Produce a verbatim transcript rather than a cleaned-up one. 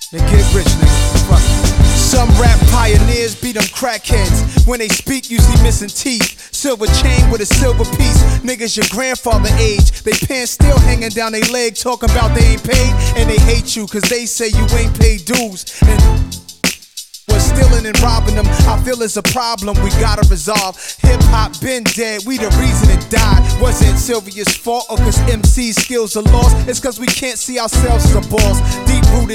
Then get rich, nigga. Fuck it. Some rap pioneers be them crackheads. When they speak, usually missing teeth. Silver chain with a silver piece. Niggas your grandfather age. They pants still hanging down their leg, talking about they ain't paid. And they hate you, cause they say you ain't paid dues. And was stealing and robbing them, I feel it's a problem we gotta resolve. Hip hop been dead, we the reason it died. Wasn't Sylvia's fault or cause M C skills are lost. It's cause we can't see ourselves as a boss. Deep rooted